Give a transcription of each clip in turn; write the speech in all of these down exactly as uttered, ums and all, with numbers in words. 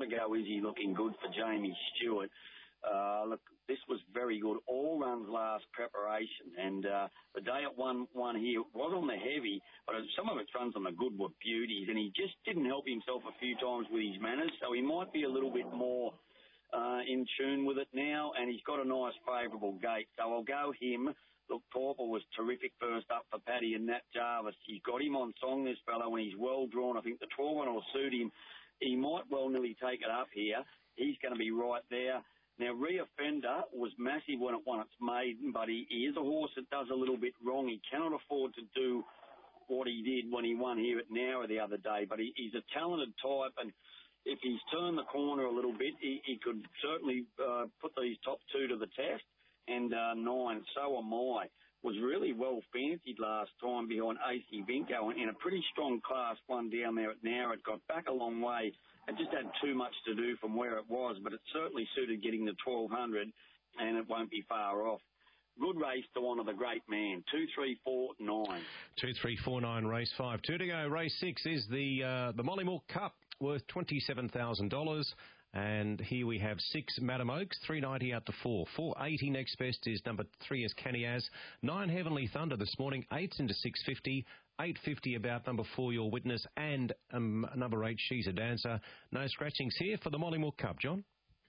ago, is he looking good for Jamie Stewart? Uh, look, this was very good. All runs last preparation, and uh, the day at one one here was on the heavy, but some of its runs on the good were beauties, and he just didn't help himself a few times with his manners, so he might be a little bit more uh, in tune with it now, and he's got a nice favourable gate, so I'll go him. Look, Pauper was terrific first up for Paddy and Nat Jarvis. He's got him on song, this fellow, and he's well drawn. I think the twelve one will suit him. He might well nearly take it up here. He's going to be right there. Now, Reoffender was massive when it won its maiden, but he, he is a horse that does a little bit wrong. He cannot afford to do what he did when he won here at Nowra the other day, but he, he's a talented type, and if he's turned the corner a little bit, he, he could certainly uh, put these top two to the test, and uh, nine, So Am I, was really well fancied last time behind A C Vinco in a pretty strong class one down there at Nowra. It got back a long way. It just had too much to do from where it was, but it certainly suited getting the twelve hundred, and it won't be far off. Good race to honour the great man. Two, three, four, nine. Two, three, four, nine, race five. Two to go. Race six is the uh, the Mollymook Cup, worth twenty-seven thousand dollars. And here we have six, Madam Oaks, three ninety out to four. four eighty next best is number three is Canny Az. nine, Heavenly Thunder this morning. eight's into six fifty. eight fifty about number four, Your Witness. And um, number eight, She's a Dancer. No scratchings here for the Mollymook Cup, John.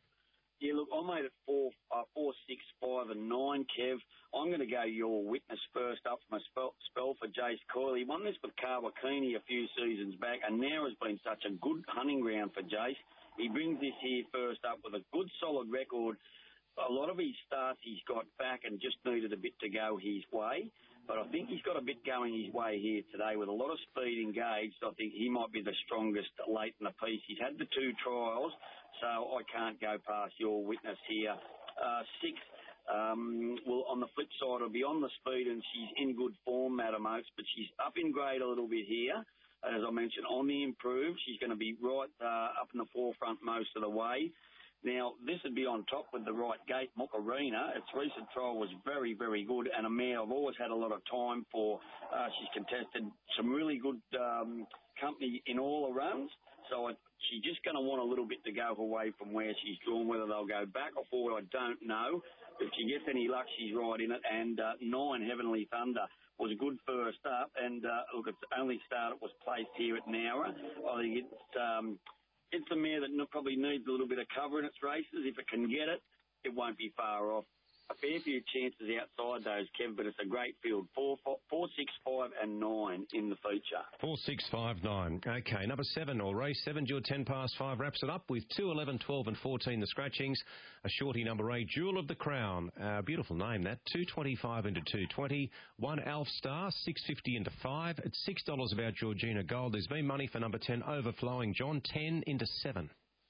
Yeah, look, I made it four, uh, four, six, five, and nine, Kev. I'm going to go Your Witness first up from a spell, spell for Jace Coyle. He won this with Kawakini a few seasons back, and now has been such a good hunting ground for Jace. He brings this here first up with a good, solid record. A lot of his starts he's got back and just needed a bit to go his way. But I think he's got a bit going his way here today with a lot of speed engaged. I think he might be the strongest late in the piece. He's had the two trials, so I can't go past Your Witness here. Uh, six, um, well, on the flip side, will be on the speed, and she's in good form, Madam Oaks, but she's up in grade a little bit here. As I mentioned, on the improve, she's going to be right uh, up in the forefront most of the way. Now, this would be on top with the right gate, Mokarina. Its recent trial was very, very good, and a mare I've always had a lot of time for. Uh, she's contested some really good um, company in all the runs, so I, she's just going to want a little bit to go away from where she's drawn. Whether they'll go back or forward, I don't know. If she gets any luck, she's right in it. And uh, nine, Heavenly Thunder, was good first up, and uh, look, its only start it was placed here at Nowra. I think it's um, it's a mare that probably needs a little bit of cover in its races. If it can get it, it won't be far off. A fair few chances outside those, Kev, but it's a great field. Four, four, four, six, five, and nine in the feature. Four, six, five, nine. Okay, number seven, or race seven, Jewel ten past five, wraps it up with two, eleven, twelve, and fourteen, the scratchings. A shorty, number eight, Jewel of the Crown. Uh, beautiful name, that. two twenty-five into two twenty. One, Alf Star, six fifty into five. At six dollars about Georgina Gold. There's been money for number ten, Overflowing John, ten into seven.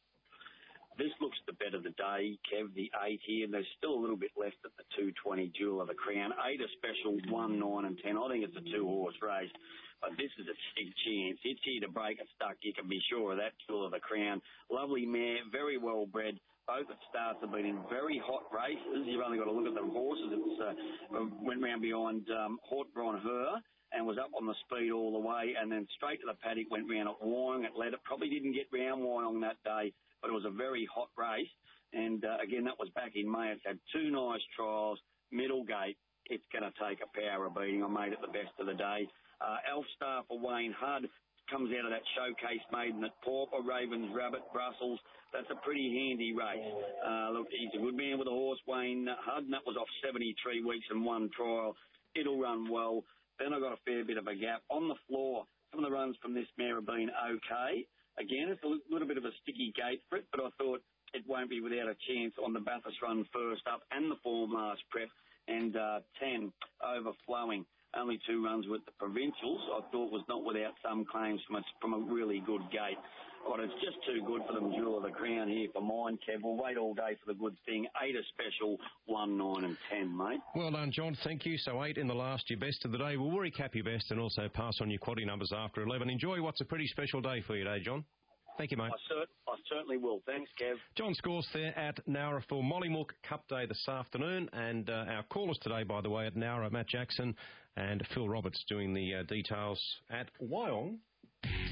This looks the bet of the day, Kev, the eight here. There's still a little bit left at the two twenty Jewel of the Crown. Eight a special, one, nine and ten. I think it's a two-horse race, but this is a big chance. It's here to break it stuck, you can be sure of that, Jewel of the Crown. Lovely mare, very well bred. Both its starts have been in very hot races. You've only got to look at the horses. It uh, went round behind um, Hort Bron Her and was up on the speed all the way, and then straight to the paddock, went round at Wyong. It led it, probably didn't get round Wyong that day, but it was a very hot race. And, uh, again, that was back in May. It's had two nice trials, middle gate. It's going to take a power beating. I made it the best of the day. Uh, Elf Star for Wayne Hudd comes out of that showcase maiden at Pauper, Ravens, Rabbit, Brussels. That's a pretty handy race. Uh, look, he's a good man with a horse, Wayne Hudd, and that was off seventy-three weeks and one trial. It'll run well. Then I got a fair bit of a gap. On the floor, some of the runs from this mare have been okay. Again, it's a little bit of a sticky gate for it, but I thought it won't be without a chance on the Bathurst run first up and the form last prep. And uh, ten, Overflowing. Only two runs with the Provincials, I thought was not without some claims from a, from a really good gate. But it's just too good for them, Jewel of the Crown here for mine, Kev. We'll wait all day for the good thing. Eight a special, one, nine and ten, mate. Well done, John. Thank you. So eight in the last, your best of the day. We'll recap your best and also pass on your quaddie numbers after eleven. Enjoy what's a pretty special day for you today, John. Thank you, mate. I, cert- I certainly will. Thanks, Kev. John Scorse there at Nowra for Mollymook Cup Day this afternoon. And uh, our callers today, by the way, at Nowra, Matt Jackson and Phil Roberts doing the uh, details at Wyong.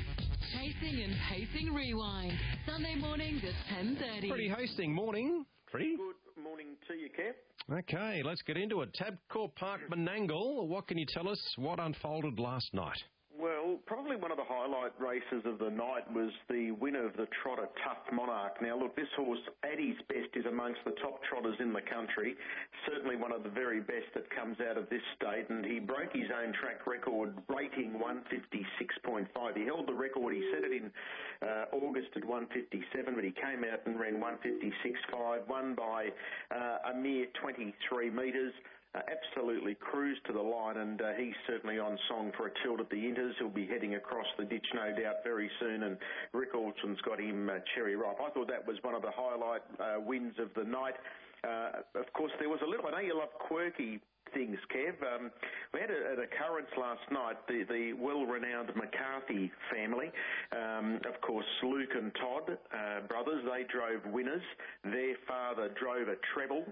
Chasing and Pacing Rewind. Sunday mornings at ten thirty. Freddie Hastings, morning. Freddie? Good morning to you, Kev. Okay, let's get into it. Tabcorp Park, Menangle. What can you tell us? What unfolded last night? Well, probably one of the highlight races of the night was the winner of the trotter, Tough Monarch. Now, look, this horse, at his best, is amongst the top trotters in the country. Certainly one of the very best that comes out of this state, and he broke his own track record, rating one fifty-six point five. He held the record. He set it in uh, August at one fifty-seven, but he came out and ran one fifty-six point five, won by uh, a mere twenty-three metres. Uh, absolutely cruised to the line, and uh, he's certainly on song for a tilt at the Inters. He'll be heading across the ditch, no doubt, very soon, and Rick Alston's got him uh, cherry ripe. I thought that was one of the highlight uh, wins of the night. Uh, of course, there was a little, I know you love quirky things, Kev. Um, we had a, an occurrence last night, the, the well-renowned McCarthy family. Um, of course, Luke and Todd, uh, brothers, they drove winners. Their father drove a treble.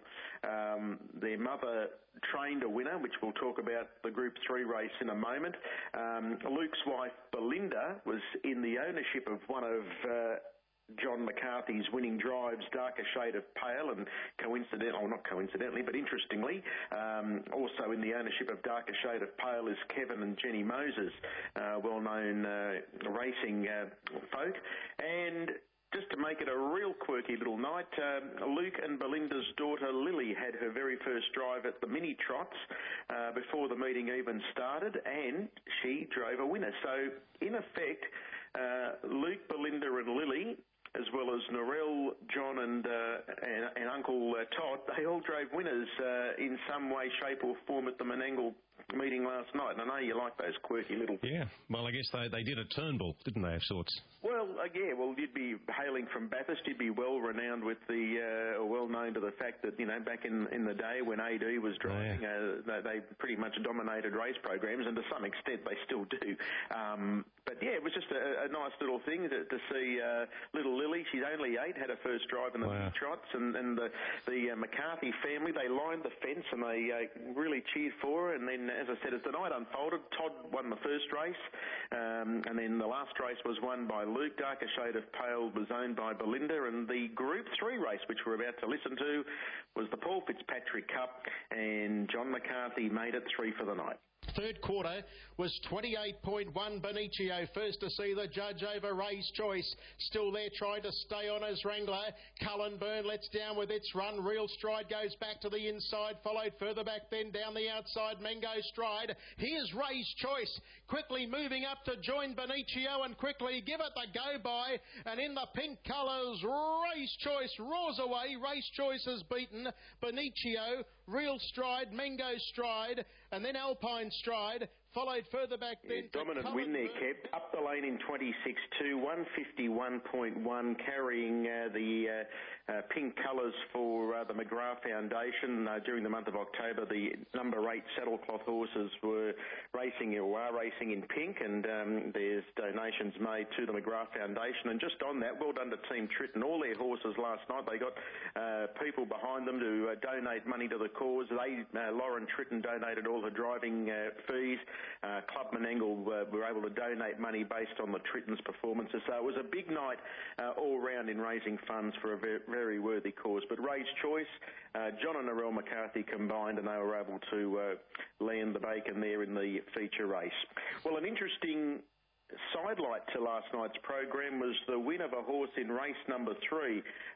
Um, their mother trained a winner, which we'll talk about the Group three race in a moment. Um, Luke's wife, Belinda, was in the ownership of one of Uh, John McCarthy's winning drives, Darker Shade of Pale, and coincidentally, or not coincidentally, but interestingly, um, also in the ownership of Darker Shade of Pale is Kevin and Jenny Moses, uh, well-known uh, racing uh, folk. And just to make it a real quirky little night, um, Luke and Belinda's daughter Lily had her very first drive at the mini trots uh, before the meeting even started, and she drove a winner. So, in effect, uh, Luke, Belinda and Lily, as well as Norell, John and, uh, and, and Uncle uh, Todd, they all drove winners uh, in some way, shape or form at the Menangle meeting last night. And I know you like those quirky little... Yeah, well, I guess they, they did a Turnbull, didn't they, of sorts? Well, uh, yeah, well, you'd be hailing from Bathurst. You'd be well-renowned with the, uh, well-known to the fact that, you know, back in, in the day when A D was driving, oh, yeah. uh, they, they pretty much dominated race programs, and to some extent they still do. Um, but, yeah, it was just a, a nice little thing to, to see uh, little Lily. She's only eight, had her first drive in the wow. trots, and, and the, the uh, McCarthy family, they lined the fence and they uh, really cheered for her. And then, as I said, as the night unfolded, Todd won the first race, um, and then the last race was won by Luke. Darker Shade of Pale was owned by Belinda, and the Group three race, which we're about to listen to, was the Paul Fitzpatrick Cup, and John McCarthy made it three for the night. Third quarter was twenty-eight point one. Benicio first to see the judge over Ray's Choice. Still there trying to stay on as Wrangler. Cullen Burn lets down with its run. Real Stride goes back to the inside. Followed further back then down the outside. Mango Stride. Here's Ray's Choice. Quickly moving up to join Benicio and quickly give it the go-by. And in the pink colours, Ray's Choice roars away. Ray's Choice has beaten Benicio, Real Stride, Mango Stride, and then Alpine Stride, followed further back then. Yeah, dominant win there, kept up the lane in twenty-six two, one fifty-one point one, carrying uh, the uh, uh, pink colours for uh, the McGrath Foundation. Uh, during the month of October, the number eight saddlecloth horses were racing or are racing in pink, and um, there's donations made to the McGrath Foundation. And just on that, well done to Team Tritton. All their horses last night, they got uh, people behind them to uh, donate money to the cause. They, uh, Lauren Tritton donated all her driving uh, fees. Uh, Club Menangle uh, were able to donate money based on the Tritton's performances. So it was a big night uh, all round in raising funds for a very, very worthy cause. But Ray's Choice, uh, John and Norell McCarthy combined, and they were able to uh, land the bacon there in the feature race. Well, an interesting sidelight to last night's program was the win of a horse in race number three.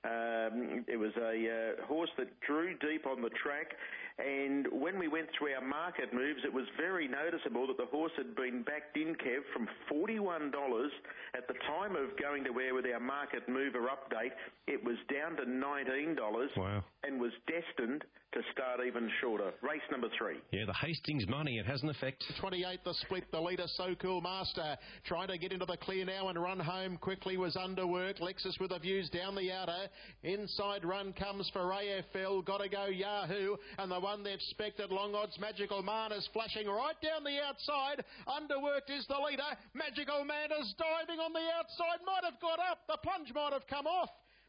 Um, it was a uh, horse that drew deep on the track, and when we went through our market moves, it was very noticeable that the horse had been backed in, Kev, from forty-one dollars at the time of going to air with our market mover update. It was down to nineteen dollars. Wow. And was destined to start even shorter. Race number three. Yeah, the Hastings money, it has an effect. twenty-eight the split, the leader, So Cool Master, trying to get into the clear now and run home quickly was underwork. Lexus with the views down the outer. Inside run comes for A F L, Gotta Go Yahoo, and the one they've spected, Long Odds Magical Man, is flashing right down the outside. Underworked is the leader. Magical Man is diving on the outside, might have got up. The plunge might have come off.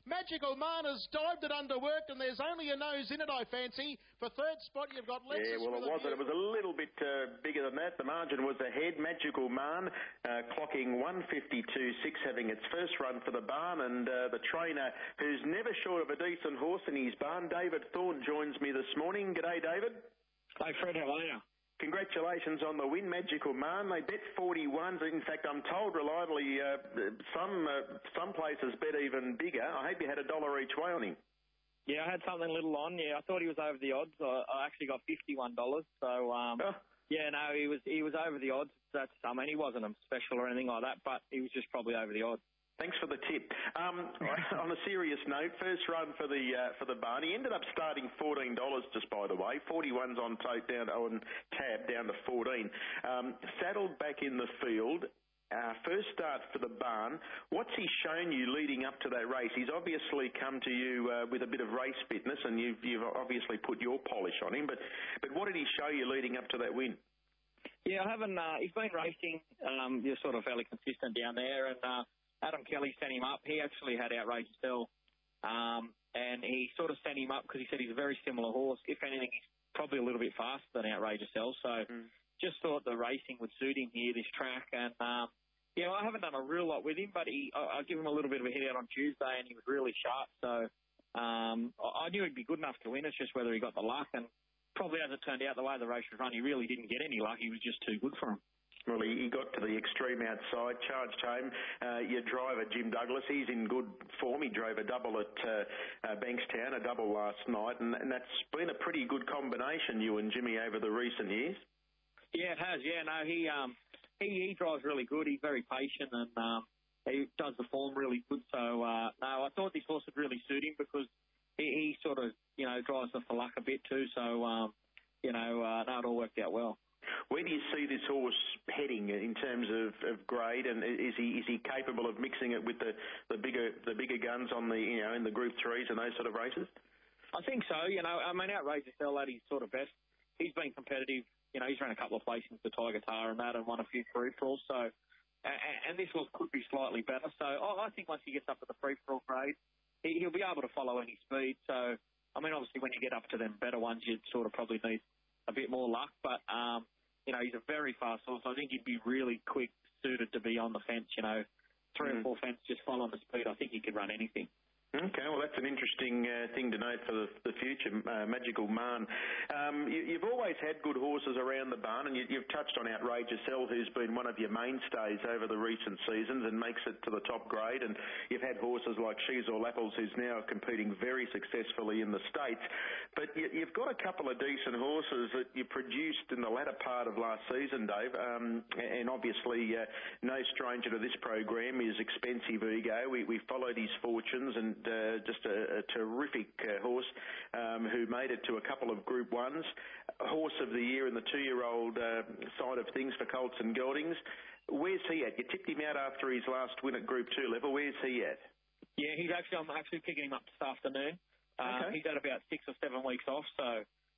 Magical Man has dived it underworked, and there's only a nose in it, I fancy. For third spot, you've got Lexus. Yeah, well, it was. It was a little bit uh, bigger than that. The margin was ahead. Magical Man uh, clocking one fifty-two six, having its first run for the barn, and uh, the trainer, who's never short of a decent horse in his barn, David Thorne, joins me this morning. G'day, David. Hi, Fred. How are you? Congratulations on the win, Magical Man. They bet forty-ones. In fact, I'm told reliably uh, some uh, some places bet even bigger. I hope you had a dollar each way on him. Yeah, I had something little on. Yeah, I thought he was over the odds. I, I actually got fifty-one dollars. So, um, oh. yeah, no, he was he was over the odds. That's, I mean, he wasn't a special or anything like that, but he was just probably over the odds. Thanks for the tip. Um, on a serious note, first run for the uh, for the barn. He ended up starting fourteen dollars, just by the way. forty-ones on tote down on tab down to fourteen. Um, saddled back in the field. Uh, first start for the barn. What's he shown you leading up to that race? He's obviously come to you uh, with a bit of race fitness, and you've, you've obviously put your polish on him. But but what did he show you leading up to that win? Yeah, I haven't. Uh, he's been racing. Um, you're sort of fairly consistent down there, and. Uh, Adam Kelly sent him up. He actually had Outrageous Sell, um, and he sort of sent him up because he said he's a very similar horse. If anything, he's probably a little bit faster than Outrageous Sell. So mm. just thought the racing would suit him here, this track. And, um, yeah, I haven't done a real lot with him, but he, I, I give him a little bit of a hit out on Tuesday, and he was really sharp. So um, I knew he'd be good enough to win. It's just whether he got the luck. And probably as it turned out, the way the race was run, he really didn't get any luck. He was just too good for him. Well, he got to the extreme outside, charged home. Uh, your driver, Jim Douglas, he's in good form. He drove a double at uh, uh, Bankstown, a double last night, and, and that's been a pretty good combination, you and Jimmy, over the recent years. Yeah, it has. Yeah, no, he um, he, he drives really good. He's very patient, and um, he does the form really good. So, uh, no, I thought this horse would really suit him because he, he sort of, you know, drives off the luck a bit too. So, um, you know, uh, no, it all worked out well. Where do you see this horse heading in terms of, of grade, and is he is he capable of mixing it with the, the bigger the bigger guns on the you know in the Group Threes and those sort of races? I think so. You know, I mean, Outrageous Sell at his sort of best. He's been competitive. You know, he's run a couple of placings for Tiger Tar and that, and won a few free for all. So, and, and this horse could be slightly better. So, I, I think once he gets up to the free for all grade, he, he'll be able to follow any speed. So, I mean, obviously, when you get up to them better ones, you'd sort of probably need a bit more luck, but. Um, You know, he's a very fast horse. I think he'd be really quick suited to be on the fence, you know. Three mm. or four fence, just following the speed. I think he could run anything. Okay, well, that's an interesting uh, thing to note for the, the future, uh, Magical Man. Um, you, you've always had good horses around the barn, and you, you've touched on Outrageous Sell, who's been one of your mainstays over the recent seasons and makes it to the top grade. And you've had horses like She's All Apples, who's now competing very successfully in the States. But you, you've got a couple of decent horses that you produced in the latter part of last season, Dave. Um, and obviously, uh, no stranger to this program is Expensive Ego. We, we followed his fortunes, and Uh, just a, a terrific uh, horse um, who made it to a couple of Group Ones. Horse of the Year in the two-year-old uh, side of things for Colts and Geldings. Where's he at? You tipped him out after his last win at Group Two level. Where's he at? Yeah, he's actually. I'm actually picking him up this afternoon. Um, okay. He's had about six or seven weeks off, so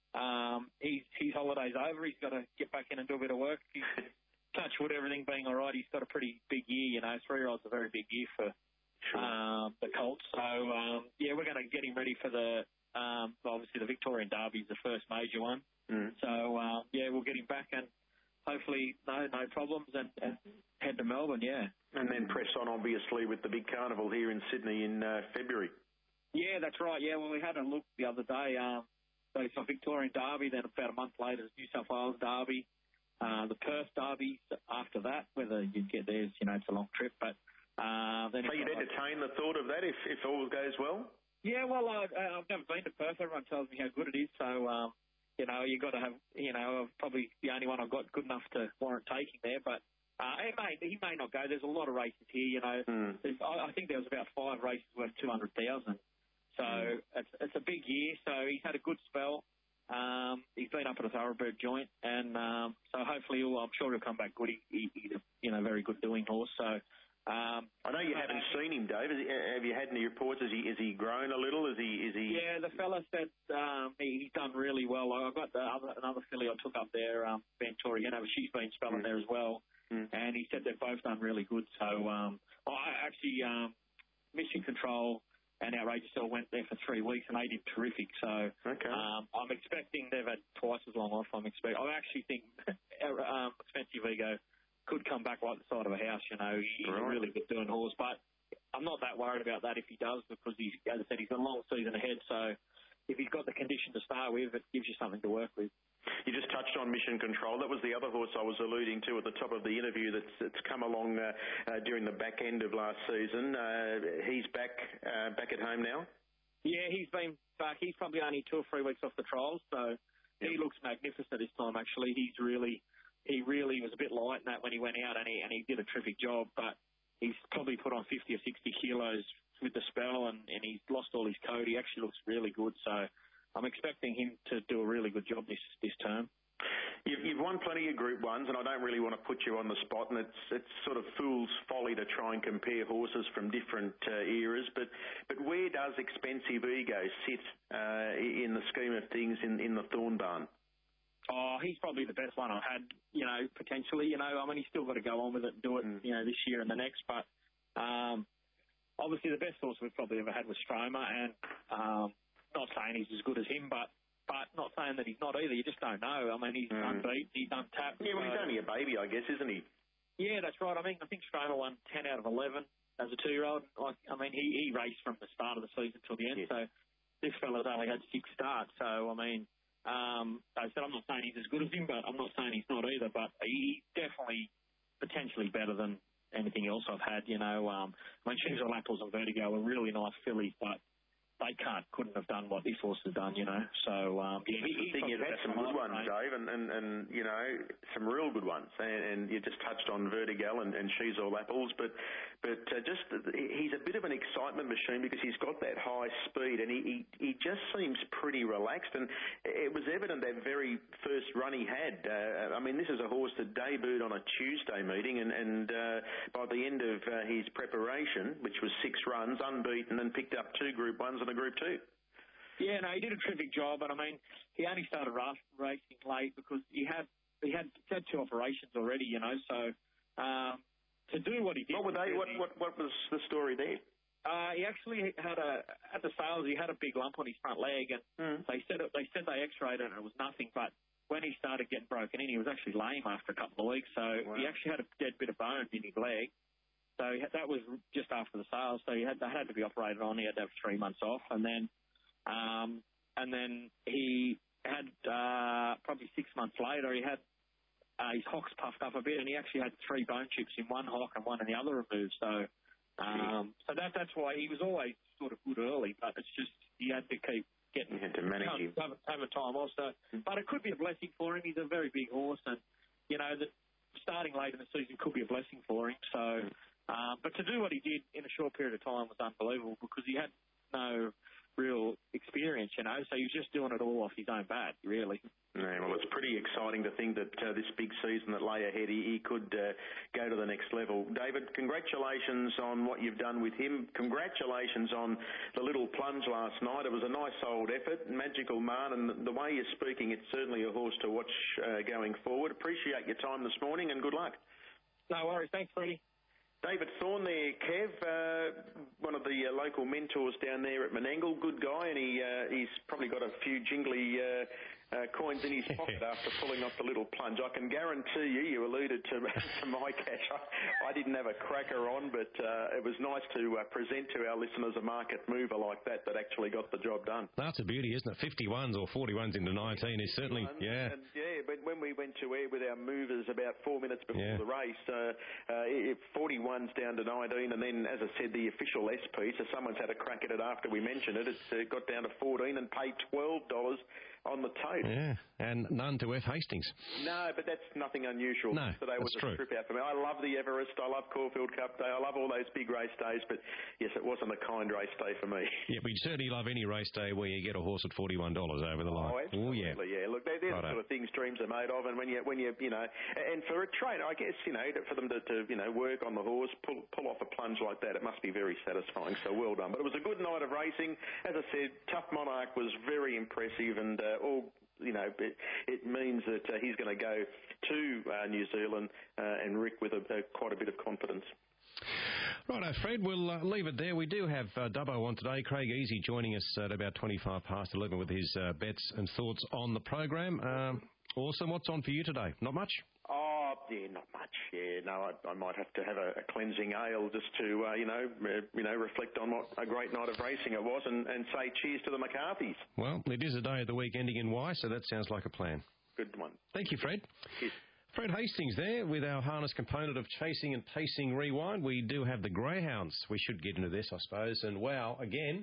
um, he's, his holiday's over. He's got to get back in and do a bit of work. He's, touch wood, everything being all right. He's got a pretty big year. You know, three-year-olds a very big year for. Sure. Um, the Colts. So, um, yeah, we're going to get him ready for the, um, obviously the Victorian Derby is the first major one. Mm. So, um, yeah, we'll get him back and hopefully no no problems and, and head to Melbourne, yeah. And then press on, obviously, with the big carnival here in Sydney in uh, February. Yeah, that's right. Yeah, well, we had a look the other day. Um, so it's a Victorian Derby, then about a month later, it's New South Wales Derby. Uh, the Perth Derby after that, whether you get there, you know, it's a long trip, but Uh, then so you'd entertain the thought of that if, if all goes well? Yeah, well, I, I've never been to Perth. Everyone tells me how good it is. So, um, you know, you've got to have, you know, probably the only one I've got good enough to warrant taking there. But uh, it may, he may not go. There's a lot of races here, you know. Mm. I, I think there was about five races worth two hundred thousand. So mm. it's, it's a big year. So he's had a good spell. Um, he's been up at a thoroughbred joint. And um, so hopefully, he'll, I'm sure he'll come back good. He, he, he's a, you know, very good doing horse. So... Um, I know you so haven't seen him, Dave. He, have you had any reports? Is he is he grown a little? Is he is he? Yeah, the fella said um, he, he's done really well. I got the other, another filly I took up there, um, Ventura. You know, she's been spelling mm. there as well, mm. and he said they've both done really good. So um, I actually um, Mission Control and Outrageous Cell went there for three weeks, and they did terrific. So okay. um, I'm expecting they've had twice as long off. I'm expect. I actually think um, Expensive Ego could come back like the side of a house. You know, he's right. a really good doing horse, but I'm not that worried about that if he does, because he's, as I said, he's got a long season ahead. So if he's got the condition to start with, it gives you something to work with. You just touched on Mission Control. That was the other horse I was alluding to at the top of the interview that's, that's come along uh, uh, during the back end of last season. Uh, he's back uh, back at home now? Yeah, he's been back. He's probably only two or three weeks off the trials, so yep. he looks magnificent this time, actually. He's really, he really was a bit light in that when he went out, and he, and he did a terrific job, but he's probably put on fifty or sixty kilos with the spell, and, and he's lost all his coat. He actually looks really good, so I'm expecting him to do a really good job this this term. You've, you've won plenty of Group Ones, and I don't really want to put you on the spot, and it's it's sort of fool's folly to try and compare horses from different uh, eras. But but where does Expensive Ego sit uh, in the scheme of things in, in the Thorn Barn? Oh, he's probably the best one I've had. You know, potentially. You know, I mean, he's still got to go on with it and do it. Mm. You know, this year and the next. But um, obviously, the best horse we've probably ever had was Stroma, and um, not saying he's as good as him, but. But not saying that he's not either. You just don't know. I mean, he's mm. unbeaten, he's untapped. Yeah, well, he's only a baby, I guess, isn't he? Yeah, that's right. I mean, I think Stroma won ten out of eleven as a two-year-old. Like, I mean, he, he raced from the start of the season till the end. Yeah. So this fella's only had six starts. So, I mean, um, I said I'm not saying he's as good as him, but I'm not saying he's not either. But he's definitely potentially better than anything else I've had. You know, um, I mean, Shoes on Apples and Vertigo are really nice fillies, but they can't, couldn't have done what this horse has done, you know. So, um, yeah, he, the thing, you've had some good ones, right? Dave, and, and, and, you know, some real good ones. And, and you just touched on Vertigo and, and She's All Apples, but but uh, just he's a bit of an excitement machine because he's got that high speed, and he, he, he just seems pretty relaxed. And it was evident that very first run he had. Uh, I mean, this is a horse that debuted on a Tuesday meeting, and, and uh, by the end of uh, his preparation, which was six runs, unbeaten, and picked up two Group Ones and a Group Two. Yeah, no, he did a terrific job, and I mean, he only started racing late because he had he had, had two operations already, you know. So um, to do what he did, what were they? What, what what was the story there? Uh, he actually had a at the sales. He had a big lump on his front leg, and mm. they said it, they said they X-rayed it, and it was nothing. But when he started getting broken in, he was actually lame after a couple of weeks. So wow. he actually had a dead bit of bone in his leg. So that was just after the sales. So he had they had to be operated on. He had to have three months off, and then. Um, and then he had, uh, probably six months later, he had uh, his hocks puffed up a bit, and he actually had three bone chips in one hock and one in the other removed. So, um, so that that's why he was always sort of good early, but it's just he had to keep getting you had to manage him. Have, have a time also. But it could be a blessing for him. He's a very big horse, and you know that starting late in the season could be a blessing for him. So, um, but to do what he did in a short period of time was unbelievable because he had no real experience, you know, so he was just doing it all off his own bat, really. Yeah, well, it's pretty exciting to think that uh, this big season that lay ahead, he, he could uh, go to the next level. David, congratulations on what you've done with him. Congratulations on the little plunge last night. It was a nice old effort, Magical Man, and the way you're speaking, it's certainly a horse to watch uh, going forward. Appreciate your time this morning, and good luck. No worries. Thanks, Freddie. David Thorn there, Kev, uh, one of the uh, local mentors down there at Menangle. Good guy, and he uh, he's probably got a few jingly uh, uh, coins in his pocket after pulling off the little plunge. I can guarantee you, you alluded to, to my cash. I, I didn't have a cracker on, but uh, it was nice to uh, present to our listeners a market mover like that that actually got the job done. That's a beauty, isn't it? fifty-ones or forty-ones into nineteen is certainly, yeah. And, yeah, but when we went to air with our movers about four minutes before yeah. the race, uh, uh, it, forty-ones down to nineteen, and then, as I said, the official S P, so someone's had a crack at it after we mentioned it. It's uh, got down to fourteen and paid twelve dollars on the tote. Yeah, and none to F. Hastings. No, but that's nothing unusual. No, Today that's was a true. trip out for me. I love the Everest. I love Caulfield Cup Day. I love all those big race days, but yes, it wasn't a kind race day for me. Yeah, we certainly love any race day where you get a horse at forty-one dollars over the line. Oh, absolutely. Oh, yeah. yeah. Look, they're, they're the sort of things dreams are made of, and when you, when you, you know, and for a trainer, I guess, you know, for them to, to you know, work on the horse, pull, pull off a plunge like that, it must be very satisfying. So well done. But it was a good night of racing. As I said, Tough Monarch was very impressive, and uh, all. You know, it, it means that uh, he's going to go to uh, New Zealand uh, and Rick with a, a, quite a bit of confidence. Righto, Fred, we'll uh, leave it there. We do have uh, Dubbo on today. Craig Easy joining us at about twenty-five past eleven with his uh, bets and thoughts on the program. Um, awesome. What's on for you today? Not much? Oh, yeah, not much. Yeah, no, I, I might have to have a, a cleansing ale just to, uh, you know, uh, you know, reflect on what a great night of racing it was, and, and say cheers to the McCarthys. Well, it is a day of the week ending in Y, so that sounds like a plan. Good one. Thank you, Fred. Cheers. Fred Hastings there with our harness component of chasing and pacing rewind. We do have the greyhounds. We should get into this, I suppose. And wow, again,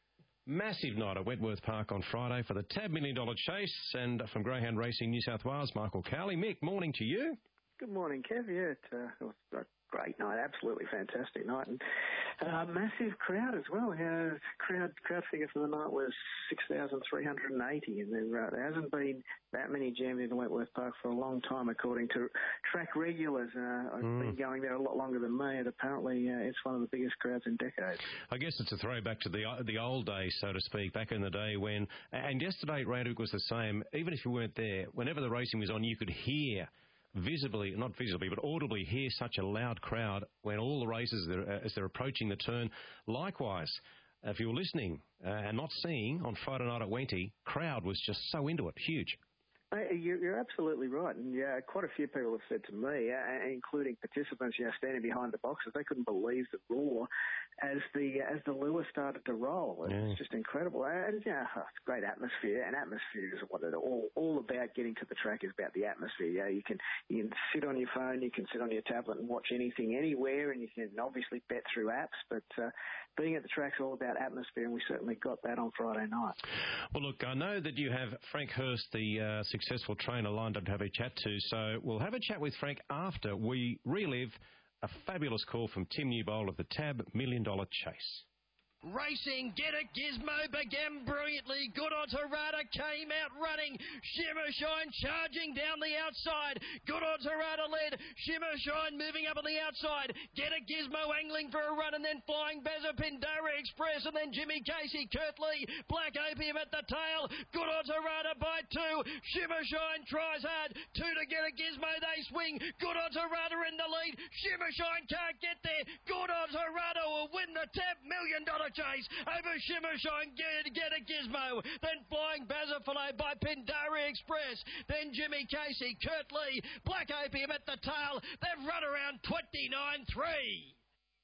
massive night at Wentworth Park on Friday for the Tab Million Dollar Chase. And from Greyhound Racing New South Wales, Michael Cowley. Mick, morning to you. Good morning, Kev. Yeah, it, uh, it was a great night, absolutely fantastic night, and uh, massive crowd as well. Uh, crowd crowd figure for the night was six thousand three hundred eighty, and there, uh, there hasn't been that many jammed into Wentworth Park for a long time, according to track regulars. Uh, I've mm. been going there a lot longer than me, and apparently uh, it's one of the biggest crowds in decades. I guess it's a throwback to the the old days, so to speak, back in the day when, and yesterday at Randwick was the same. Even if you weren't there, whenever the racing was on, you could hear visibly, not visibly, but audibly hear such a loud crowd when all the races, as they're approaching the turn. Likewise, if you were listening uh, and not seeing on Friday night at Wenty, crowd was just so into it, huge. You're absolutely right, and yeah, quite a few people have said to me, uh, including participants, you know, standing behind the boxes, they couldn't believe the roar as the as the lure started to roll. It's yeah. just incredible, and yeah, it's great atmosphere. And atmosphere is what it's all all about. Getting to the track is about the atmosphere. Yeah, you can you can sit on your phone, you can sit on your tablet and watch anything anywhere, and you can obviously bet through apps. But uh, being at the track's all about atmosphere, and we certainly got that on Friday night. Well, look, I know that you have Frank Hurst, the uh, successful trainer, lined up to have a chat to, so we'll have a chat with Frank after we relive a fabulous call from Tim Newbold of the Tab Million Dollar Chase. Racing, Get It Gizmo began brilliantly. Good Odds Harada came out running. Shimmer Shine charging down the outside. Good Odds Harada led. Shimmer Shine moving up on the outside. Get It Gizmo angling for a run, and then Flying Bazza, Pindara Express, and then Jimmy Casey, Kurt Lee, Black Opium at the tail. Good Odds Harada by two. Shimmer Shine tries hard. Two to Get It Gizmo, they swing. Good Odds Harada in the lead. Shimmer Shine can't get there. Good Odds Harada will win the Tab Million Dollar Chase over Shimmer Shine, get, get a Gizmo, then Flying Bazza followed by Pindari Express, then Jimmy Casey, Kurt Lee, Black Opium at the tail. They've run around twenty-nine three.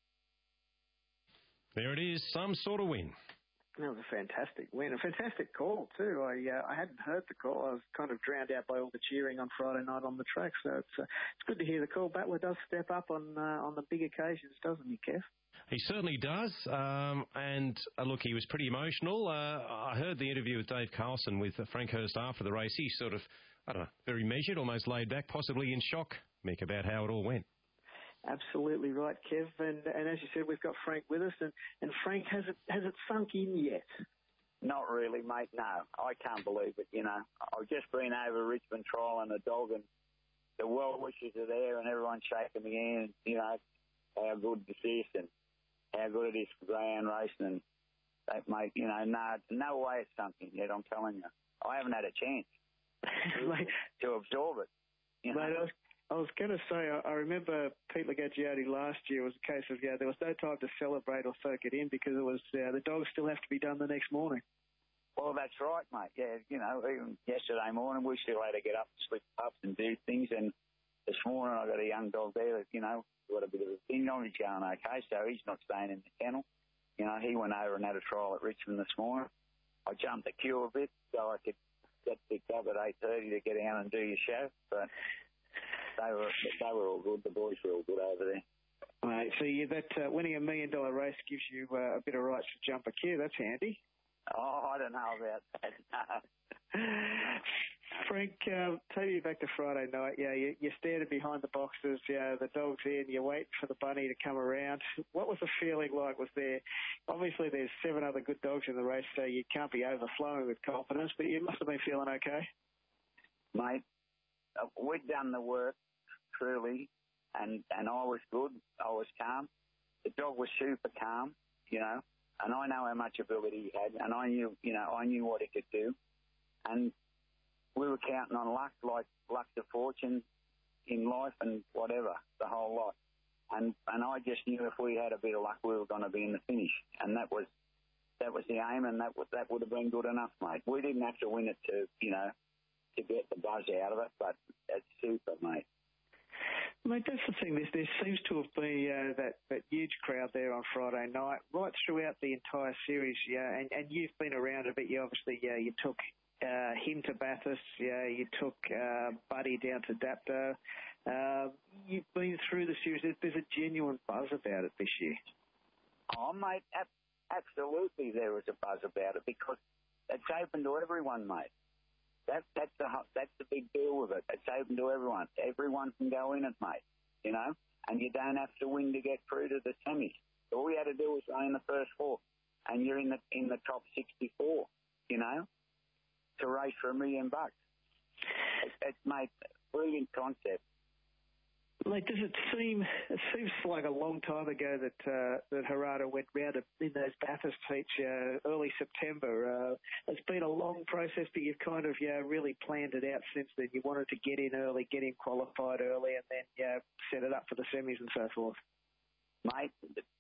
There it is, some sort of win. That was a fantastic win, a fantastic call too. I uh, I hadn't heard the call. I was kind of drowned out by all the cheering on Friday night on the track. So it's uh, it's good to hear the call. Battler does step up on uh, on the big occasions, doesn't he, Kev? He certainly does. Um, and uh, look, he was pretty emotional. Uh, I heard the interview with Dave Carlson with uh, Frank Hurst after the race. He's sort of, I don't know, very measured, almost laid back, possibly in shock, Mick, about how it all went. Absolutely right, Kev. And, and as you said, we've got Frank with us. And, and Frank, has it has it sunk in yet? Not really, mate, no. I can't believe it, you know. I've just been over Richmond trial and the dog, and the well-wishers are there and everyone's shaking me in, you know, how good this is and how good it is for greyhound racing. And, they, mate, you know, no, no way it's sunk in yet, I'm telling you. I haven't had a chance to, mate, to absorb it. You know? Mate, I was, I was going to say, I, I remember Pete Legagiotti last year was a case of, yeah, there was no time to celebrate or soak it in because it was uh, the dogs still have to be done the next morning. Well, that's right, mate. Yeah, you know, even yesterday morning we still had to get up and slip up and do things. And this morning I got a young dog there that, you know, got a bit of a thing on. He's going okay, so he's not staying in the kennel. You know, he went over and had a trial at Richmond this morning. I jumped the queue a bit so I could get picked up at eight thirty to get out and do your show. But they were they were all good. The boys were all good over there. Mate, so you, that uh, winning a million dollar race gives you uh, a bit of rights to jump a queue. That's handy. Oh, I don't know about that. Frank, uh, take you back to Friday night. Yeah, you, you're standing behind the boxes. Yeah, the dog's in. You're waiting for the bunny to come around. What was the feeling like? Was there obviously there's seven other good dogs in the race, so you can't be overflowing with confidence. But you must have been feeling okay, mate. Uh, we'd done the work truly, and and I was good. I was calm. The dog was super calm, you know. And I know how much ability he had, and I knew, you know, I knew what he could do. And we were counting on luck, like luck to fortune in life and whatever, the whole lot. And and I just knew if we had a bit of luck, we were going to be in the finish, and that was that was the aim, and that was, that would have been good enough, mate. We didn't have to win it to you know to get the buzz out of it, but it's super, mate. Mate, that's the thing. There, there seems to have been uh, that, that huge crowd there on Friday night, right throughout the entire series. Yeah, and, and you've been around a bit. You obviously, yeah, you took uh, him to Bathurst. Yeah, you took uh, Buddy down to Dapto. Uh, you've been through the series. There's, there's a genuine buzz about it this year. Oh, mate, ab- absolutely, there was a buzz about it because it's open to everyone, mate. That, that's the that's the big deal with it. It's open to everyone. Everyone can go in it, mate. You know, and you don't have to win to get through to the semis. All you had to do was run in the first four, and you're in the in the top sixty-four. You know, to race for a million bucks. It's, it's mate, brilliant concept. Mate, does it seem, it seems like a long time ago that uh, that Harada went round in those Bathurst heats uh, early September. Uh, it's been a long process, but you've kind of yeah, really planned it out since then. You wanted to get in early, get in qualified early, and then yeah, set it up for the semis and so forth. Mate,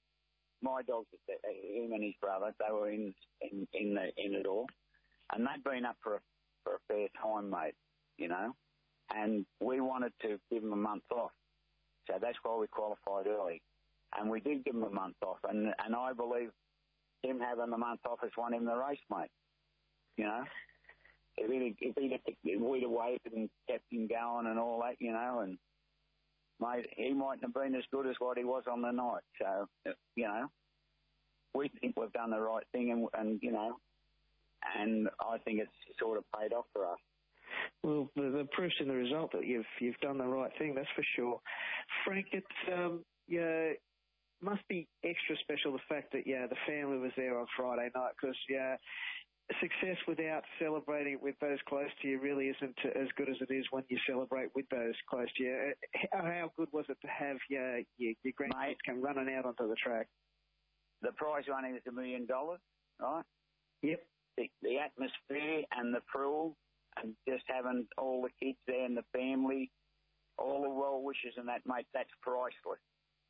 my dogs, him and his brother, they were in in in, the, in it all, and they'd been up for a, for a fair time, mate, you know, and we wanted to give them a month off. So that's why we qualified early. And we did give him a month off. And and I believe him having a month off has won him the race, mate. You know? If he'd, if he'd, if we'd have waited and kept him going and all that, you know, and, mate, he mightn't have been as good as what he was on the night. So, you know, we think we've done the right thing and, and you know, and I think it's sort of paid off for us. Well, the, the proof's in the result that you've you've done the right thing, that's for sure. Frank, it um, yeah, must be extra special the fact that yeah the family was there on Friday night because yeah, success without celebrating with those close to you really isn't as good as it is when you celebrate with those close to you. How, how good was it to have yeah, your your grandkids come running out onto the track? The prize running is a million dollars, right? Yep. The, the atmosphere and the pool. And just having all the kids there and the family, all the well wishes and that, mate, that's priceless.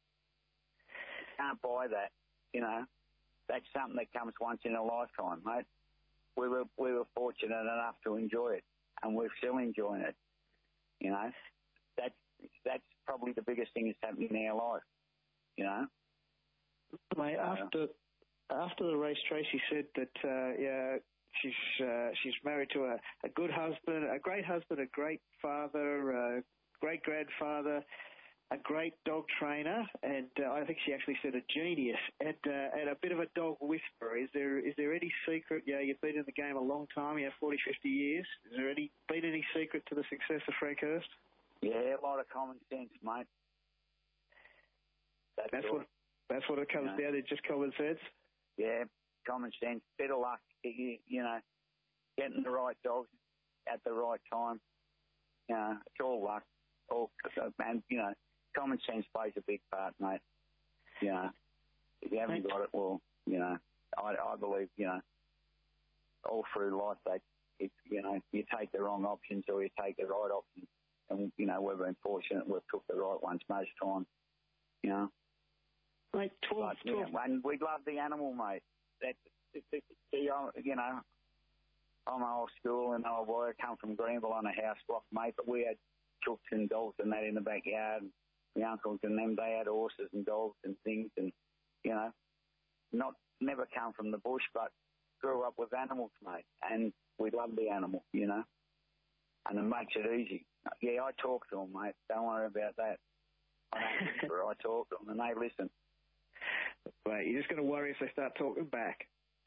Can't buy that, you know. That's something that comes once in a lifetime, mate. We were we were fortunate enough to enjoy it, and we're still enjoying it. You know, that's that's probably the biggest thing that's happened in our life. You know. Mate, after after the race, Tracy said that uh, yeah. She's uh, she's married to a, a good husband, a great husband, a great father, a great grandfather, a great dog trainer, and uh, I think she actually said a genius, and uh, and a bit of a dog whisperer. Is there is there any secret? Yeah, you've been in the game a long time, yeah, forty, fifty years. Is there any been any secret to the success of Frank Hurst? Yeah, a lot of common sense, mate. That's, that's what that's what it comes you know. down to, just common sense. Yeah, common sense, bit of luck. You, you know, getting the right dogs at the right time. You know, it's all luck. All, and, you know, common sense plays a big part, mate. You know, if you haven't got it, well, you know, I, I believe, you know, all through life, they, if, you know, you take the wrong options or you take the right options. And, you know, we've been fortunate we've took the right ones most times, you know. Mate, twelve, but, twelve. Yeah, and we love the animal, mate. That's, you know, I'm old school and old boy. I come from Greenville on a house block, mate, but we had chooks and dogs and that in the backyard. And my uncles and them, they had horses and dogs and things, and, you know, not never come from the bush, but grew up with animals, mate, and we love the animal, you know, and it makes it easy. Yeah, I talk to them, mate. Don't worry about that. I don't whisper, I talk to them, and they listen. Right, you're just going to worry if they start talking back.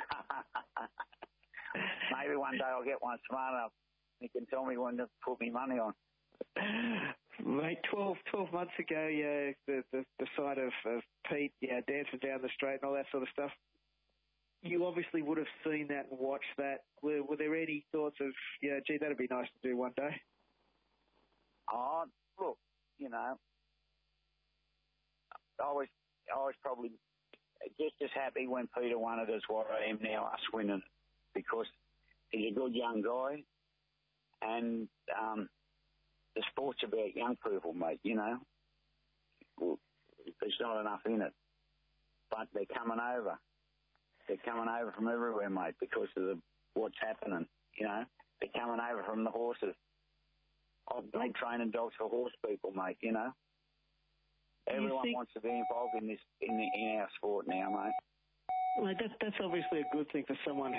Maybe one day I'll get one smart enough. He can tell me when to put me money on. Mate, twelve, twelve months ago, yeah, the the, the sight of, of Pete, yeah, dancing down the straight and all that sort of stuff. You obviously would have seen that and watched that. Were, were there any thoughts of, yeah, gee, that'd be nice to do one day? Oh, look, you know, I was, I was probably just as happy when Peter won it as what I am now, us winning it, because he's a good young guy, and um, the sport's about young people, mate, you know. there's not enough in it. But they're coming over. They're coming over from everywhere, mate, because of the, what's happening, you know. They're coming over from the horses. I've been training dogs for horse people, mate, you know. Everyone think... wants to be involved in this, in, the, in our sport now, mate. Well, that's, that's obviously a good thing for someone